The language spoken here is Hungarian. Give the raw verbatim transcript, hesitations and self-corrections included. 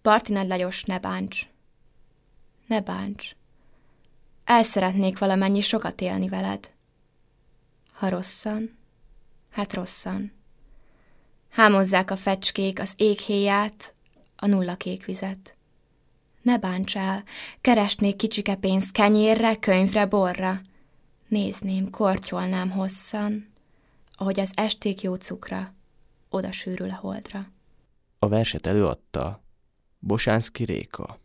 Parti Nagy Lajos, ne bánts. Ne bánts. El szeretnék valamennyi sokat élni veled. Ha rosszan, hát rosszan. Hámozzák a fecskék az éghéját, a nullakék vizet. Ne bánts el, keresnék kicsike pénzt kenyérre, könyvre, borra. Nézném, kortyolnám hosszan, ahogy az esték jó cukra oda sűrül a holdra. A verset előadta Bosánszky Réka.